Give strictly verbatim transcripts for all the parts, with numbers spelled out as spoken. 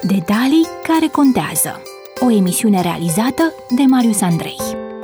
Detalii care contează. O emisiune realizată de Marius Andrei.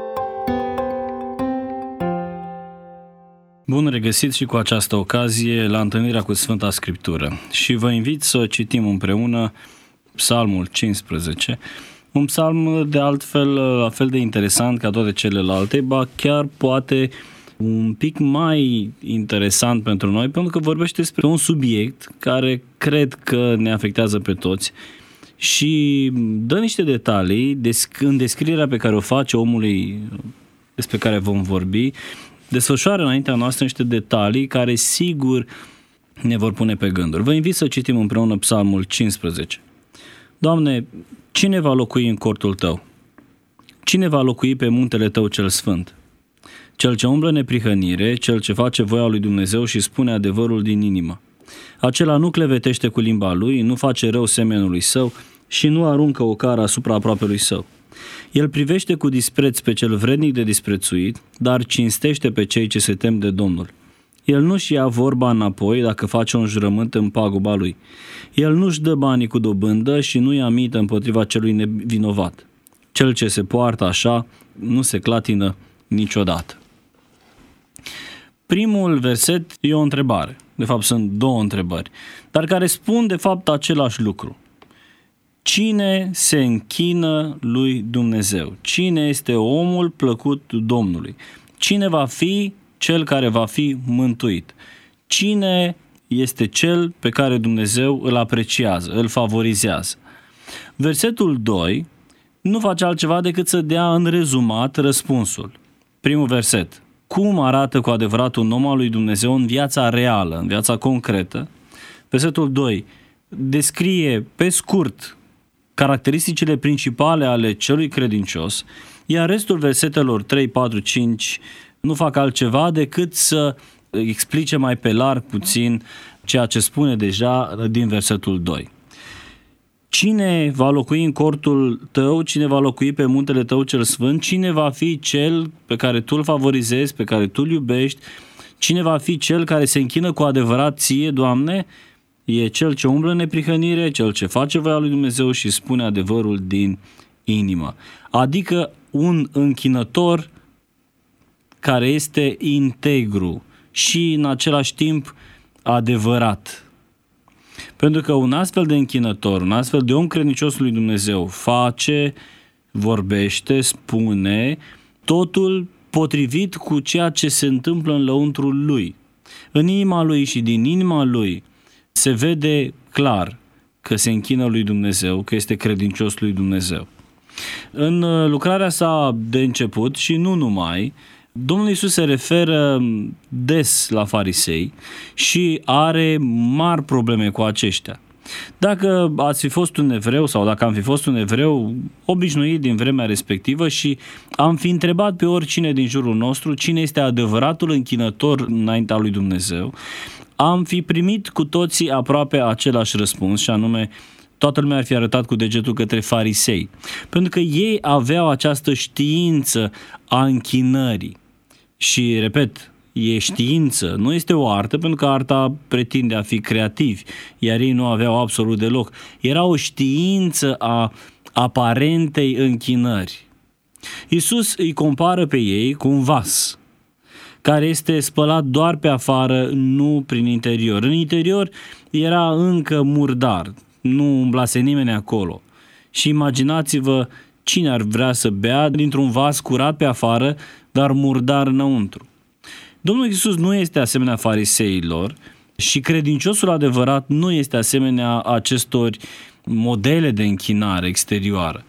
Bun regăsit și cu această ocazie la întâlnirea cu Sfânta Scriptură. Și vă invit să citim împreună Psalmul cincisprezece, un psalm de altfel la fel de interesant ca toate celelalte, ba chiar poate un pic mai interesant pentru noi, pentru că vorbește despre un subiect care cred că ne afectează pe toți și dă niște detalii în descrierea pe care o face omului despre care vom vorbi, desfășoară înaintea noastră niște detalii care sigur ne vor pune pe gânduri. Vă invit să citim împreună Psalmul cincisprezece. Doamne, cine va locui în cortul Tău? Cine va locui pe muntele Tău cel sfânt? Cel ce umblă neprihănire, cel ce face voia lui Dumnezeu și spune adevărul din inimă. Acela nu clevetește cu limba lui, nu face rău semenului său și nu aruncă o cară asupra aproapelui său. El privește cu dispreț pe cel vrednic de disprețuit, dar cinstește pe cei ce se tem de Domnul. El nu-și ia vorba înapoi dacă face un jurământ în paguba lui. El nu-și dă banii cu dobândă și nu ia mită împotriva celui nevinovat. Cel ce se poartă așa nu se clatină niciodată. Primul verset e o întrebare. De fapt sunt două întrebări, dar care spun de fapt același lucru. Cine se închină lui Dumnezeu? Cine este omul plăcut Domnului? Cine va fi cel care va fi mântuit? Cine este cel pe care Dumnezeu îl apreciază, îl favorizează? Versetul doi nu face altceva decât să dea în rezumat răspunsul. Primul verset. Cum arată cu adevărat un om al lui Dumnezeu în viața reală, în viața concretă? Versetul doi descrie pe scurt caracteristicile principale ale celui credincios, iar restul versetelor trei, patru, cinci nu fac altceva decât să explice mai pe larg puțin ceea ce spune deja din versetul doi. Cine va locui în cortul tău, cine va locui pe muntele tău cel sfânt, cine va fi cel pe care tu îl favorizezi, pe care tu îl iubești, cine va fi cel care se închină cu adevărat ție, Doamne? E cel ce umblă în neprihănire, cel ce face voia lui Dumnezeu și spune adevărul din inimă. Adică un închinător care este integru și în același timp adevărat. Pentru că un astfel de închinător, un astfel de om credincios lui Dumnezeu face, vorbește, spune totul potrivit cu ceea ce se întâmplă în lăuntrul lui. În inima lui și din inima lui se vede clar că se închină lui Dumnezeu, că este credincios lui Dumnezeu. În lucrarea sa de început și nu numai, Domnul Iisus se referă des la farisei și are mari probleme cu aceștia. Dacă ați fi fost un evreu sau dacă am fi fost un evreu obișnuit din vremea respectivă și am fi întrebat pe oricine din jurul nostru cine este adevăratul închinător înaintea lui Dumnezeu, am fi primit cu toții aproape același răspuns și anume toată lumea ar fi arătat cu degetul către farisei. Pentru că ei aveau această știință a închinării. Și, repet, e știință, nu este o artă, pentru că arta pretinde a fi creativi, iar ei nu aveau absolut deloc. Era o știință a aparentei închinări. Iisus îi compară pe ei cu un vas, care este spălat doar pe afară, nu prin interior. În interior era încă murdar, nu umblase nimeni acolo. Și imaginați-vă cine ar vrea să bea dintr-un vas curat pe afară, dar murdar înăuntru. Domnul Iisus nu este asemenea fariseilor și credinciosul adevărat nu este asemenea acestor modele de închinare exterioară.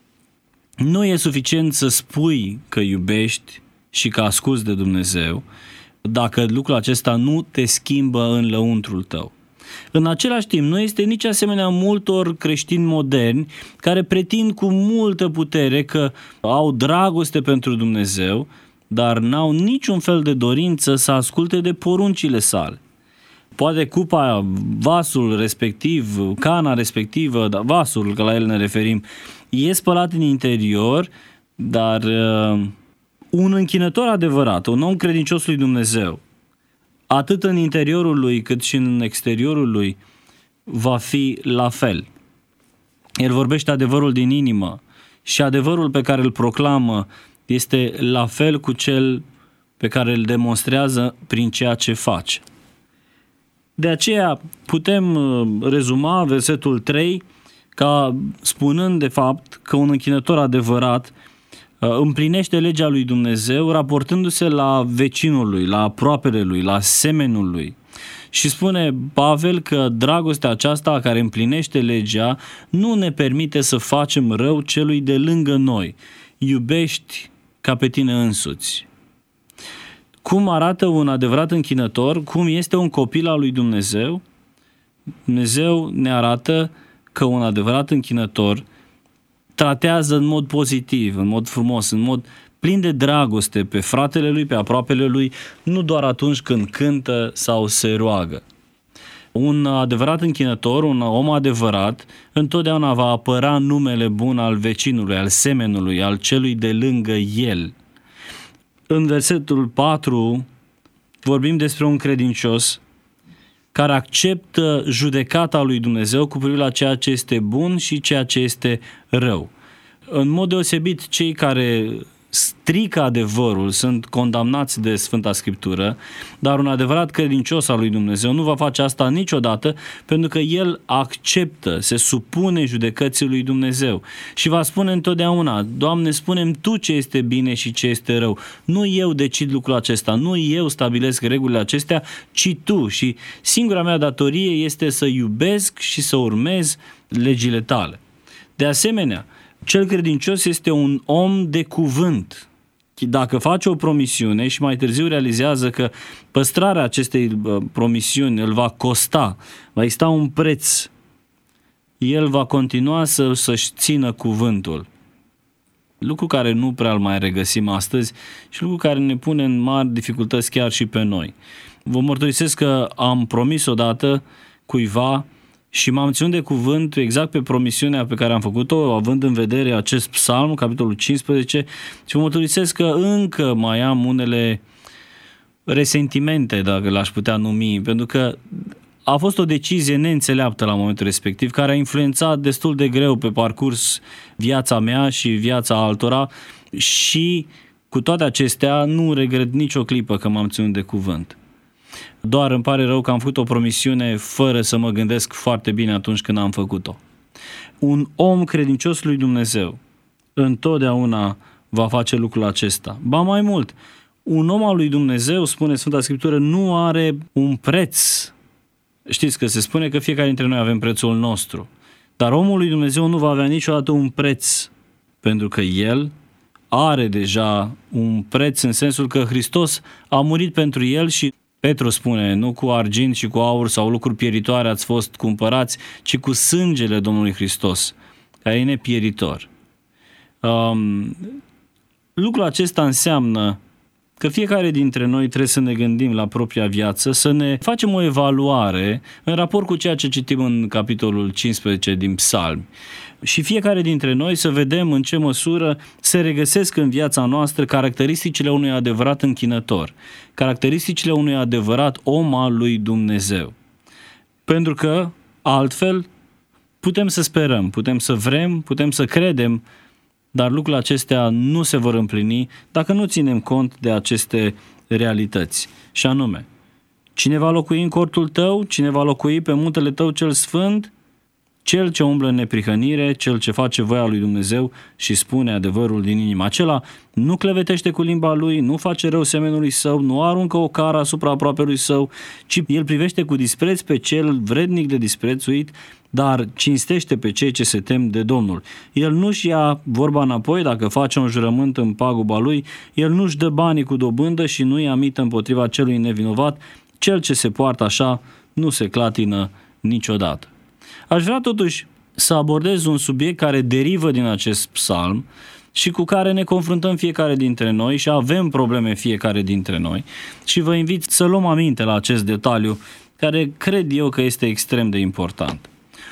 Nu e suficient să spui că iubești și că asculți de Dumnezeu dacă lucrul acesta nu te schimbă în lăuntrul tău. În același timp, nu este nici asemenea multor creștini moderni care pretind cu multă putere că au dragoste pentru Dumnezeu, dar n-au niciun fel de dorință să asculte de poruncile sale. Poate cupa, vasul respectiv, cana respectivă, vasul, că la el ne referim, e spălat în interior, dar uh, un închinător adevărat, un om credincios lui Dumnezeu, atât în interiorul lui cât și în exteriorul lui, va fi la fel. El vorbește adevărul din inimă și adevărul pe care îl proclamă este la fel cu cel pe care îl demonstrează prin ceea ce face. De aceea putem rezuma versetul trei ca spunând de fapt că un închinător adevărat împlinește legea lui Dumnezeu raportându-se la vecinul lui, la aproapele lui, la semenul lui. Și spune Pavel că dragostea aceasta care împlinește legea nu ne permite să facem rău celui de lângă noi. Iubești ca pe tine însuți. Cum arată un adevărat închinător? Cum este un copil al lui Dumnezeu? Dumnezeu ne arată că un adevărat închinător tratează în mod pozitiv, în mod frumos, în mod plin de dragoste pe fratele lui, pe aproapele lui, nu doar atunci când cântă sau se roagă. Un adevărat închinător, un om adevărat, întotdeauna va apăra numele bun al vecinului, al semenului, al celui de lângă el. În versetul patru vorbim despre un credincios care acceptă judecata lui Dumnezeu cu privire la ceea ce este bun și ceea ce este rău. În mod deosebit, cei care strică adevărul sunt condamnați de Sfânta Scriptură, dar un adevărat credincios al lui Dumnezeu nu va face asta niciodată, pentru că el acceptă, se supune judecății lui Dumnezeu și va spune întotdeauna: Doamne, spune-mi Tu ce este bine și ce este rău. Nu eu decid lucrul acesta, nu eu stabilesc regulile acestea, ci Tu, și singura mea datorie este să iubesc și să urmez legile Tale. De asemenea, cel credincios este un om de cuvânt. Dacă face o promisiune și mai târziu realizează că păstrarea acestei promisiuni îl va costa, va exista un preț, el va continua să, să-și țină cuvântul. Lucru care nu prea îl mai regăsim astăzi și lucru care ne pune în mari dificultăți chiar și pe noi. Vă mărturisesc că am promis odată cuiva și m-am ținut de cuvânt exact pe promisiunea pe care am făcut-o, având în vedere acest psalm, capitolul cincisprezece, și mă mărturisesc că încă mai am unele resentimente, dacă l-aș putea numi, pentru că a fost o decizie neînțeleaptă la momentul respectiv, care a influențat destul de greu pe parcurs viața mea și viața altora, și cu toate acestea nu regret nicio clipă că m-am ținut de cuvânt. Doar îmi pare rău că am făcut o promisiune fără să mă gândesc foarte bine atunci când am făcut-o. Un om credincios lui Dumnezeu întotdeauna va face lucrul acesta. Ba mai mult, un om al lui Dumnezeu, spune Sfânta Scriptură, nu are un preț. Știți că se spune că fiecare dintre noi avem prețul nostru, dar omul lui Dumnezeu nu va avea niciodată un preț, pentru că el are deja un preț în sensul că Hristos a murit pentru el și Petru spune: nu cu argint și cu aur sau lucruri pieritoare ați fost cumpărați, ci cu sângele Domnului Hristos, care e nepieritor. Um, lucrul acesta înseamnă că fiecare dintre noi trebuie să ne gândim la propria viață, să ne facem o evaluare în raport cu ceea ce citim în capitolul cincisprezece din Psalmi. Și fiecare dintre noi să vedem în ce măsură se regăsesc în viața noastră caracteristicile unui adevărat închinător, caracteristicile unui adevărat om al lui Dumnezeu. Pentru că altfel putem să sperăm, putem să vrem, putem să credem, dar lucrurile acestea nu se vor împlini dacă nu ținem cont de aceste realități. Și anume, cine va locui în cortul tău, cine va locui pe muntele tău cel sfânt? Cel ce umblă în neprihănire, cel ce face voia lui Dumnezeu și spune adevărul din inimă. Acela nu clevetește cu limba lui, nu face rău semenului său, nu aruncă o cară asupra aproapelui său, ci el privește cu dispreț pe cel vrednic de disprețuit, dar cinstește pe cei ce se tem de Domnul. El nu-și ia vorba înapoi dacă face un jurământ în paguba lui, el nu-și dă banii cu dobândă și nu-i amită împotriva celui nevinovat. Cel ce se poartă așa nu se clatină niciodată. Aș vrea totuși să abordez un subiect care derivă din acest psalm și cu care ne confruntăm fiecare dintre noi și avem probleme fiecare dintre noi, și vă invit să luăm aminte la acest detaliu care cred eu că este extrem de important.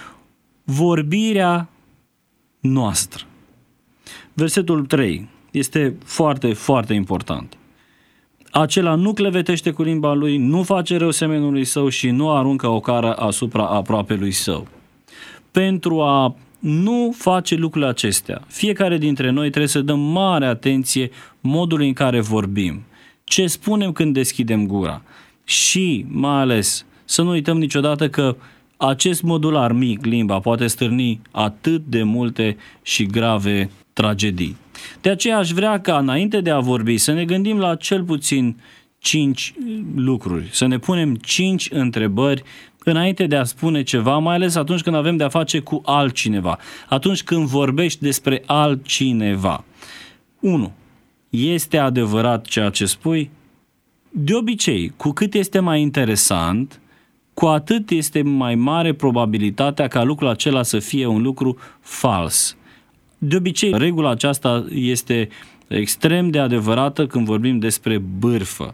Vorbirea noastră. Versetul trei este foarte, foarte important. Acela nu clevetește cu limba lui, nu face rău semenului său și nu aruncă o cară asupra aproapelui său. Pentru a nu face lucrurile acestea. Fiecare dintre noi trebuie să dăm mare atenție modului în care vorbim, ce spunem când deschidem gura și, mai ales, să nu uităm niciodată că acest modular mic, limba, poate stârni atât de multe și grave tragedii. De aceea aș vrea ca, înainte de a vorbi, să ne gândim la cel puțin cinci lucruri, să ne punem cinci întrebări înainte de a spune ceva, mai ales atunci când avem de-a face cu altcineva, atunci când vorbești despre altcineva. unu. Este adevărat ceea ce spui? De obicei, cu cât este mai interesant, cu atât este mai mare probabilitatea ca lucrul acela să fie un lucru fals. De obicei, regula aceasta este extrem de adevărată când vorbim despre bârfă.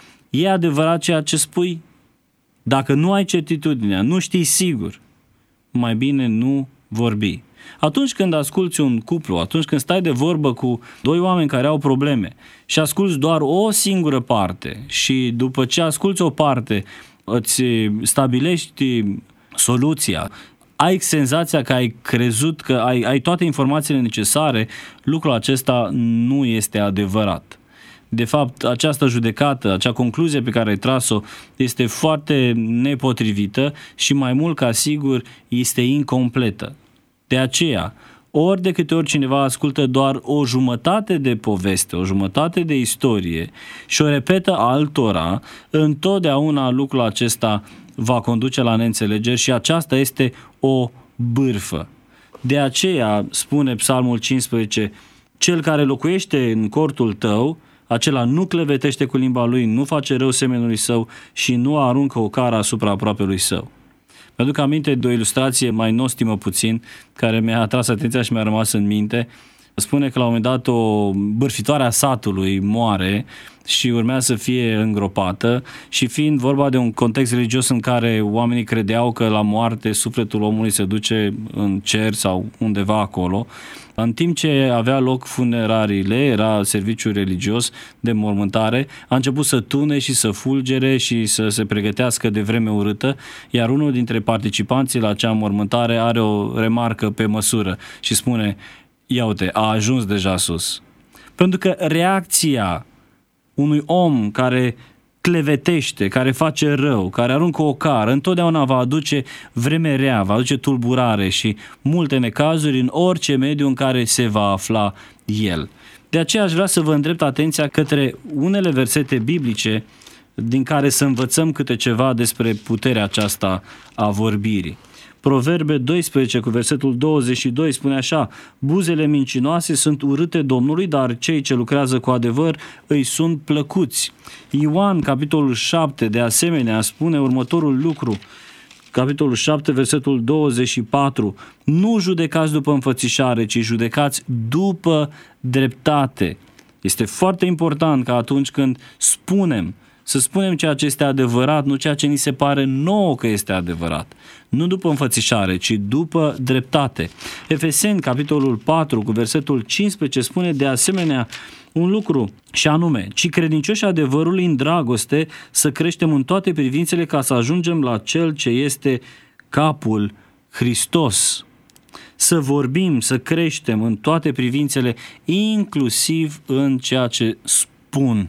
E adevărat ceea ce spui? Dacă nu ai certitudinea, nu știi sigur, mai bine nu vorbi. Atunci când asculți un cuplu, atunci când stai de vorbă cu doi oameni care au probleme și asculți doar o singură parte și după ce asculți o parte îți stabilești soluția, ai senzația că ai crezut că ai, ai toate informațiile necesare, lucrul acesta nu este adevărat. De fapt, această judecată, acea concluzie pe care ai tras-o este foarte nepotrivită și mai mult ca sigur este incompletă. De aceea, ori de câte ori cineva ascultă doar o jumătate de poveste, o jumătate de istorie și o repetă altora, întotdeauna lucrul acesta va conduce la neînțelegeri și aceasta este o bârfă. De aceea spune Psalmul cincisprezece, cel care locuiește în cortul tău, acela nu clevetește cu limba lui, nu face rău semenului său și nu aruncă o cară asupra aproapelui său. Mi-aduc aminte de o ilustrație mai nostimă puțin, care mi-a atras atenția și mi-a rămas în minte. Spune că la un moment dat o bârfitoare a satului moare și urmează să fie îngropată și fiind vorba de un context religios în care oamenii credeau că la moarte sufletul omului se duce în cer sau undeva acolo, în timp ce avea loc funerariile, era serviciu religios de mormântare, a început să tune și să fulgere și să se pregătească de vreme urâtă, iar unul dintre participanții la acea mormântare are o remarcă pe măsură și spune: ia uite, a ajuns deja sus. Pentru că reacția unui om care clevetește, care face rău, care aruncă o cară, întotdeauna va aduce vreme rea, va aduce tulburare și multe necazuri în orice mediu în care se va afla el. De aceea aș vrea să vă îndrept atenția către unele versete biblice din care să învățăm câte ceva despre puterea aceasta a vorbirii. Proverbe doisprezece cu versetul douăzeci și doi spune așa: buzele mincinoase sunt urâte Domnului, dar cei ce lucrează cu adevăr îi sunt plăcuți. Ioan, capitolul șapte, de asemenea, spune următorul lucru. Capitolul șapte, versetul douăzeci și patru: nu judecați după înfățișare, ci judecați după dreptate. Este foarte important ca atunci când spunem, să spunem ceea ce este adevărat, nu ceea ce ni se pare nouă că este adevărat. Nu după înfățișare, ci după dreptate. Efeseni, capitolul patru, cu versetul cincisprezece, spune de asemenea un lucru, și anume: ci credincioși adevărului în dragoste să creștem în toate privințele ca să ajungem la Cel ce este capul, Hristos. Să vorbim, să creștem în toate privințele, inclusiv în ceea ce spun.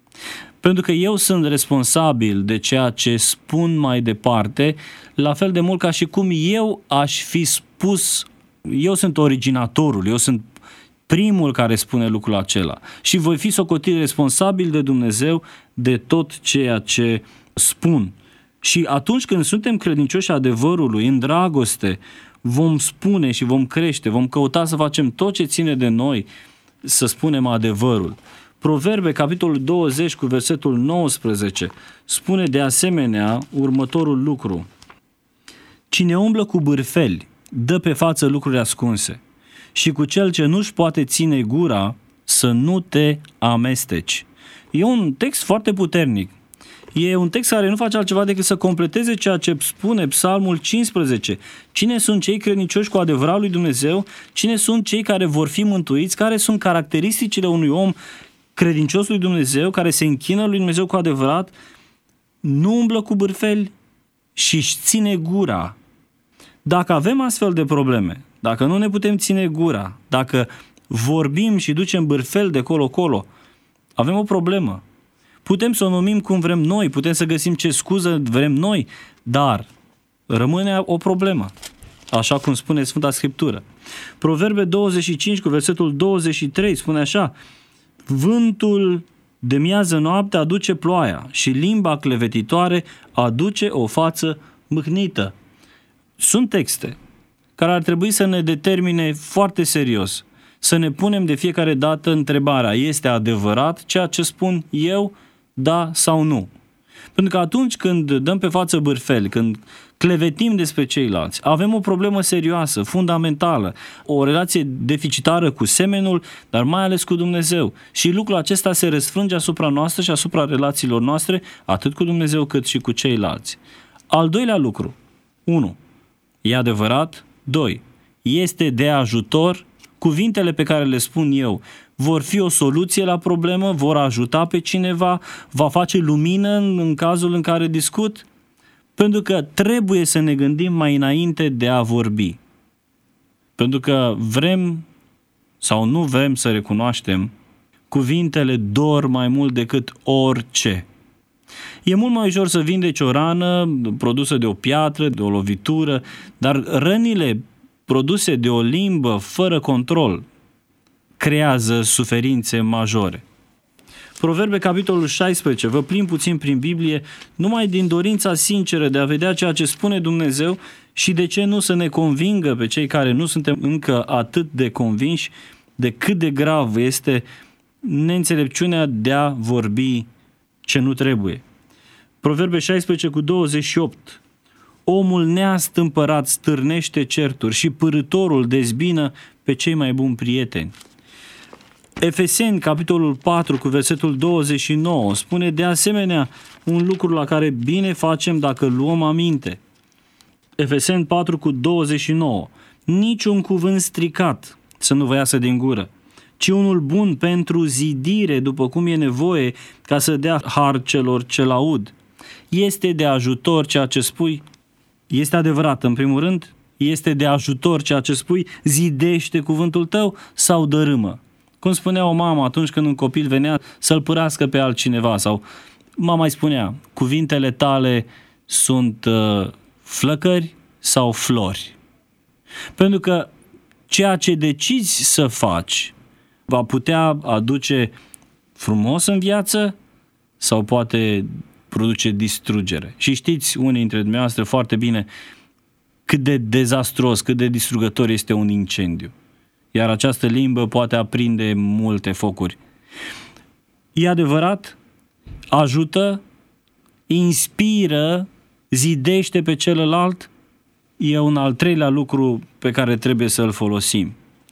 Pentru că eu sunt responsabil de ceea ce spun mai departe, la fel de mult ca și cum eu aș fi spus, eu sunt originatorul, eu sunt primul care spune lucrul acela și voi fi socotit responsabil de Dumnezeu de tot ceea ce spun. Și atunci când suntem credincioși adevărului, în dragoste, vom spune și vom crește, vom căuta să facem tot ce ține de noi, să spunem adevărul. Proverbe, capitolul douăzeci, cu versetul nouăsprezece, spune de asemenea următorul lucru: cine umblă cu bârfeli dă pe față lucruri ascunse și cu cel ce nu-și poate ține gura să nu te amesteci. E un text foarte puternic. E un text care nu face altceva decât să completeze ceea ce spune Psalmul cincisprezece. Cine sunt cei credincioși cu adevărat lui Dumnezeu? Cine sunt cei care vor fi mântuiți? Care sunt caracteristicile unui om credincios lui Dumnezeu, care se închină lui Dumnezeu cu adevărat? Nu umblă cu bârfeli și își ține gura. Dacă avem astfel de probleme, dacă nu ne putem ține gura, dacă vorbim și ducem bârfel de colo-colo, avem o problemă. Putem să o numim cum vrem noi, putem să găsim ce scuză vrem noi, dar rămâne o problemă, așa cum spune Sfânta Scriptură. Proverbe douăzeci și cinci cu versetul douăzeci și trei spune așa: vântul de miază noapte aduce ploaia și limba clevetitoare aduce o față mâhnită. Sunt texte care ar trebui să ne determine foarte serios, să ne punem de fiecare dată întrebarea: este adevărat ceea ce spun eu, da sau nu? Pentru că atunci când dăm pe față bârfeli, când clevetim despre ceilalți, avem o problemă serioasă, fundamentală, o relație deficitară cu semenul, dar mai ales cu Dumnezeu. Și lucrul acesta se răsfrânge asupra noastră și asupra relațiilor noastre, atât cu Dumnezeu cât și cu ceilalți. Al doilea lucru: unu. E adevărat? doi. Este de ajutor? Cuvintele pe care le spun eu vor fi o soluție la problemă? Vor ajuta pe cineva? Va face lumină în, în cazul în care discut? Pentru că trebuie să ne gândim mai înainte de a vorbi. Pentru că vrem sau nu vrem să recunoaștem, cuvintele dor mai mult decât orice. E mult mai ușor să vindeci o rană produsă de o piatră, de o lovitură, dar rănile produse de o limbă fără control creează suferințe majore. Proverbe, capitolul șaisprezece, vă plimb puțin prin Biblie, numai din dorința sinceră de a vedea ceea ce spune Dumnezeu și de ce nu să ne convingă pe cei care nu suntem încă atât de convinși de cât de grav este neînțelepciunea de a vorbi ce nu trebuie. Proverbe șaisprezece cu douăzeci și opt. Omul neastâmpărat stârnește certuri și pârâtorul dezbină pe cei mai buni prieteni. Efeseni, capitolul patru, cu versetul douăzeci și nouă, spune de asemenea un lucru la care bine facem dacă luăm aminte. Efeseni patru cu douăzeci și nouă. Niciun cuvânt stricat să nu vă iasă din gură, ci unul bun pentru zidire, după cum e nevoie, ca să dea har celor ce-l aud. Este de ajutor ceea ce spui? Este adevărat, în primul rând? Este de ajutor ceea ce spui? Zidește cuvântul tău sau dărâmă? Cum spunea o mamă atunci când un copil venea să-l pârască pe altcineva, sau mama îi spunea: cuvintele tale sunt uh, flăcări sau flori? Pentru că ceea ce decizi să faci va putea aduce frumos în viață sau poate produce distrugere. Și știți unii dintre dumneavoastră foarte bine cât de dezastruos, cât de distrugător este un incendiu. Iar această limbă poate aprinde multe focuri. E adevărat? Ajută? Inspiră? Zidește pe celălalt? E un al treilea lucru pe care trebuie să-l folosim.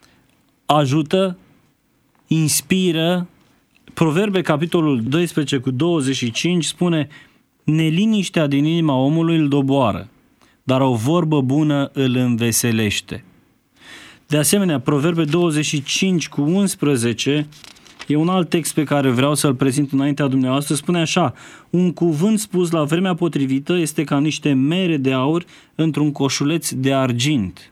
Ajută? Inspiră? Proverbe, capitolul doisprezece cu douăzeci și cinci spune: neliniștea din inima omului îl doboară, dar o vorbă bună îl înveselește. De asemenea, Proverbe douăzeci și cinci cu unsprezece e un alt text pe care vreau să-l prezint înaintea dumneavoastră. Spune așa: un cuvânt spus la vremea potrivită este ca niște mere de aur într-un coșuleț de argint.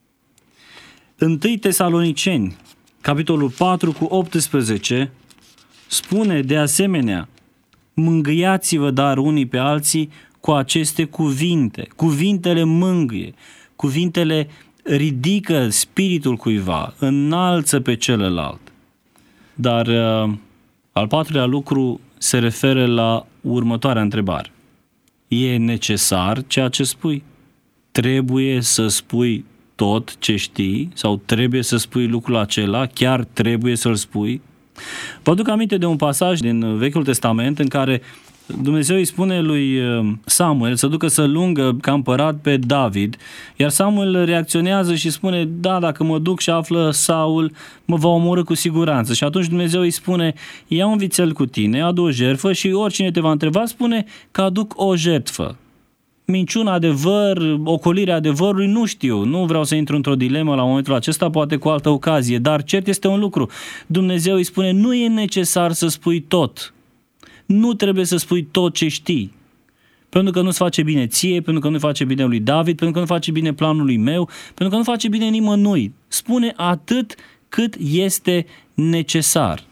întâi Tesaloniceni, capitolul patru cu optsprezece, spune de asemenea: mângâiați-vă dar unii pe alții cu aceste cuvinte. Cuvintele mângâie, cuvintele ridică spiritul cuiva, înalță pe celălalt. Dar uh, al patrulea lucru se referă la următoarea întrebare: e necesar ceea ce spui? Trebuie să spui tot ce știi sau trebuie să spui lucrul acela? Chiar trebuie să-l spui? Vă aduc aminte de un pasaj din Vechiul Testament în care Dumnezeu îi spune lui Samuel să ducă să lungă ca împărat pe David, iar Samuel reacționează și spune: da, dacă mă duc și află Saul, mă va omorî cu siguranță. Și atunci Dumnezeu îi spune: ia un vițel cu tine, adu o jertfă și oricine te va întreba, spune că aduc o jertfă. Minciună, adevăr, ocolirea adevărului, nu știu, nu vreau să intru într-o dilemă la momentul acesta, poate cu altă ocazie, dar cert este un lucru: Dumnezeu îi spune: nu e necesar să spui tot. Nu trebuie să spui tot ce știi, Pentru că nu-ți face bine ție, pentru că nu face bine lui David, pentru că nu face bine planului meu, pentru că nu face bine nimănui. Spune atât cât este necesar.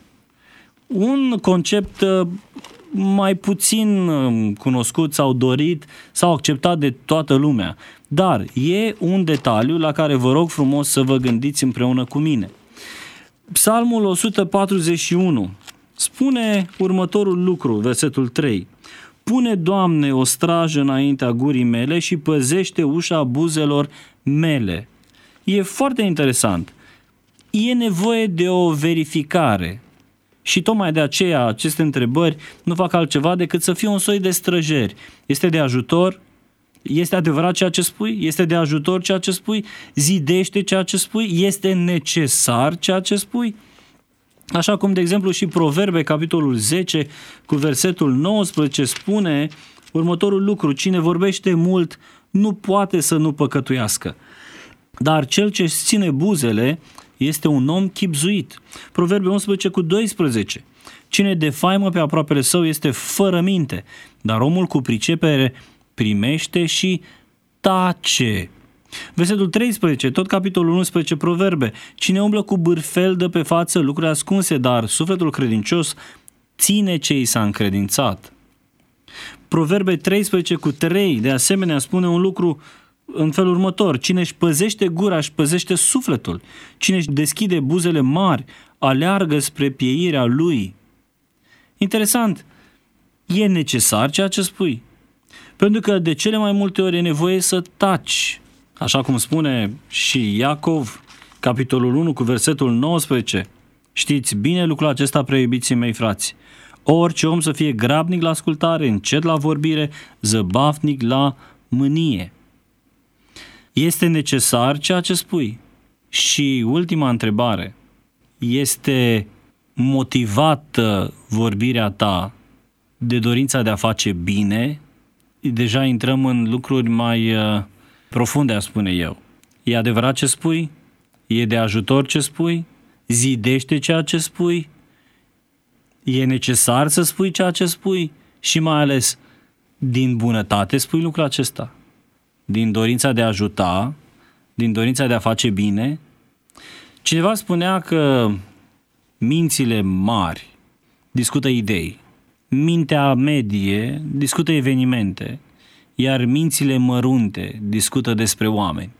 Un concept mai puțin cunoscut sau dorit sau acceptat de toată lumea, dar e un detaliu la care vă rog frumos să vă gândiți împreună cu mine. Psalmul o sută patruzeci și unu spune următorul lucru, versetul trei. Pune, Doamne, o strajă înaintea gurii mele și păzește ușa buzelor mele. E foarte interesant. E nevoie de o verificare. Și tocmai de aceea aceste întrebări nu fac altceva decât să fie un soi de străjeri. Este de ajutor? Este adevărat ceea ce spui? Este de ajutor ceea ce spui? Zidește ceea ce spui? Este necesar ceea ce spui? Așa cum, de exemplu, și Proverbe, capitolul zece, cu versetul nouăsprezece, spune următorul lucru. Cine vorbește mult nu poate să nu păcătuiască, dar cel ce ține buzele este un om chibzuit. Proverbe unsprezece cu doisprezece. Cine defaimă pe aproapele său este fără minte, dar omul cu pricepere primește și tace. Versetul treisprezece, tot capitolul unsprezece, Proverbe. Cine umblă cu bârfel dă pe față lucruri ascunse, dar sufletul credincios ține ce i s-a încredințat. Proverbe treisprezece cu trei, de asemenea, spune un lucru în felul următor. Cine își păzește gura, își păzește sufletul. Cine își deschide buzele mari, aleargă spre pieirea lui. Interesant. E necesar ceea ce spui. Pentru că de cele mai multe ori e nevoie să taci. Așa cum spune și Iacov, capitolul unu cu versetul nouăsprezece. Știți bine lucrul acesta, preiubiții mei frați. Orice om să fie grabnic la ascultare, încet la vorbire, zăbafnic la mânie. Este necesar ceea ce spui? Și ultima întrebare. Este motivată vorbirea ta de dorința de a face bine? Deja intrăm în lucruri mai uh, profunde, aș spune eu. E adevărat ce spui? E de ajutor ce spui? Zidește ceea ce spui? E necesar să spui ceea ce spui? Și mai ales, din bunătate spui lucrul acesta? Din dorința de a ajuta? Din dorința de a face bine? Cineva spunea că mințile mari discută idei, mintea medie discută evenimente, iar mințile mărunte discută despre oameni.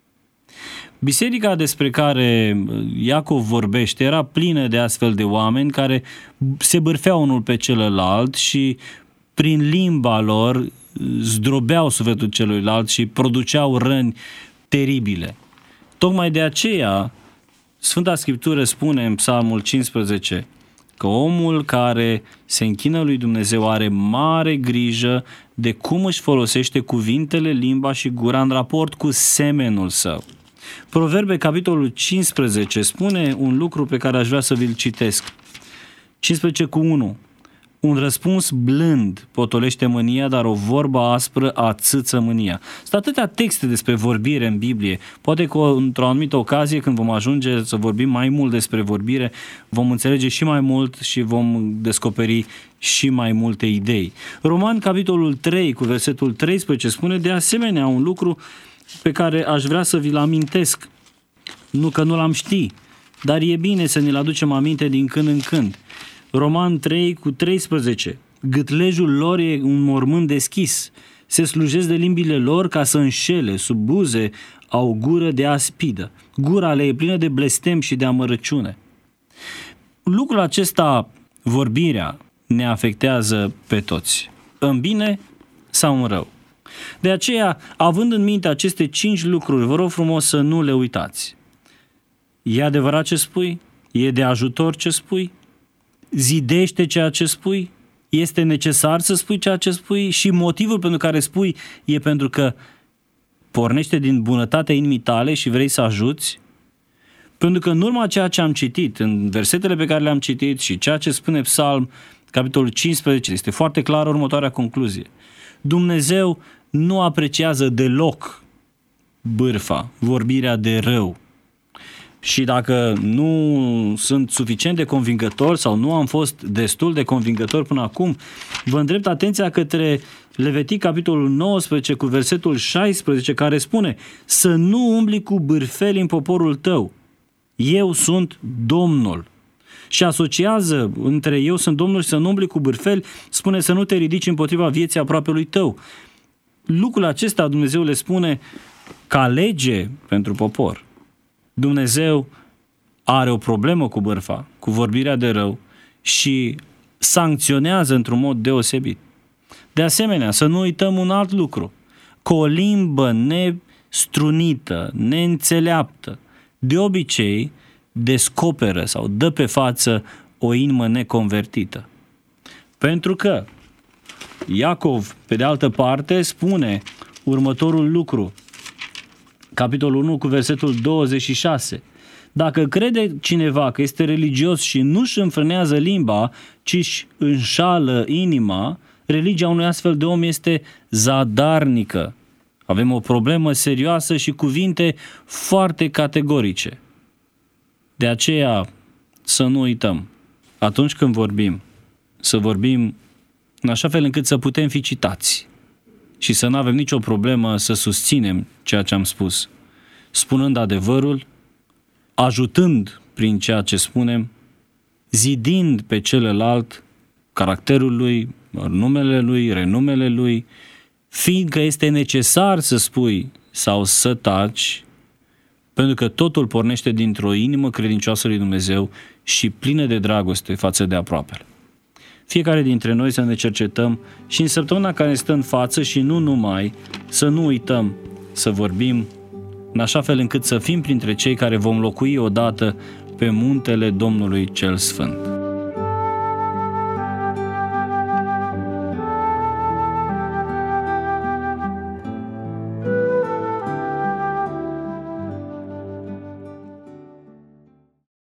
Biserica despre care Iacov vorbește era plină de astfel de oameni care se bârfeau unul pe celălalt și prin limba lor zdrobeau sufletul celuilalt și produceau răni teribile. Tocmai de aceea Sfânta Scriptură spune în Psalmul cincisprezece că omul care se închină lui Dumnezeu are mare grijă de cum își folosește cuvintele, limba și gura în raport cu semenul său. Proverbe, capitolul cincisprezece, spune un lucru pe care aș vrea să vi-l citesc. cincisprezece cu unu. Un răspuns blând potolește mânia, dar o vorbă aspră ațâță mânia. Sunt atâtea texte despre vorbire în Biblie. Poate că într-o anumită ocazie, când vom ajunge să vorbim mai mult despre vorbire, vom înțelege și mai mult și vom descoperi și mai multe idei. Roman, capitolul trei, cu versetul treisprezece, spune de asemenea un lucru pe care aș vrea să vi-l amintesc. Nu că nu l-am ști, dar e bine să ne-l aducem aminte din când în când. Roman trei cu treisprezece. Gâtlejul lor e un mormânt deschis. Se slujesc de limbile lor ca să înșele, sub buze au gură de aspidă. Gura le e plină de blestem și de amărăciune. Lucrul acesta, vorbirea, ne afectează pe toți, în bine sau în rău. De aceea, având în minte aceste cinci lucruri, vă rog frumos să nu le uitați. E adevărat ce spui? E de ajutor ce spui? Zidește ceea ce spui? Este necesar să spui ceea ce spui? Și motivul pentru care spui e pentru că pornește din bunătatea inimii tale și vrei să ajuți? Pentru că în urma ceea ce am citit, în versetele pe care le-am citit și ceea ce spune Psalm, capitolul cincisprezece, este foarte clar următoarea concluzie. Dumnezeu nu apreciază deloc bârfa, vorbirea de rău. și dacă nu sunt suficient de convingător sau nu am fost destul de convingător până acum, vă îndrept atenția către Levitic, capitolul nouăsprezece, cu versetul șaisprezece, care spune: să nu umbli cu bârfeli în poporul tău, eu sunt Domnul. Și asociază între eu sunt Domnul și să nu umbli cu bârfeli, spune să nu te ridici împotriva vieții aproapelui tău. Lucrul acesta Dumnezeu le spune ca lege pentru popor. Dumnezeu are o problemă cu bârfa, cu vorbirea de rău și sancționează într-un mod deosebit. De asemenea, să nu uităm un alt lucru, că o limbă nestrunită, neînțeleaptă, de obicei descoperă sau dă pe față o inimă neconvertită. Pentru că Iacov, pe de altă parte, spune următorul lucru, capitolul unu cu versetul douăzeci și șase. Dacă crede cineva că este religios și nu-și înfrânează limba, ci își înșală inima, religia unui astfel de om este zadarnică. Avem o problemă serioasă și cuvinte foarte categorice. De aceea să nu uităm, atunci când vorbim, să vorbim în așa fel încât să putem fi citați și să nu avem nicio problemă să susținem ceea ce am spus, spunând adevărul, ajutând prin ceea ce spunem, zidind pe celălalt caracterul lui, numele lui, renumele lui, fiindcă este necesar să spui sau să taci, pentru că totul pornește dintr-o inimă credincioasă lui Dumnezeu și plină de dragoste față de aproapele. Fiecare dintre noi să ne cercetăm și în săptămâna care stă în față și nu numai, să nu uităm să vorbim în așa fel încât să fim printre cei care vom locui odată pe muntele Domnului cel Sfânt.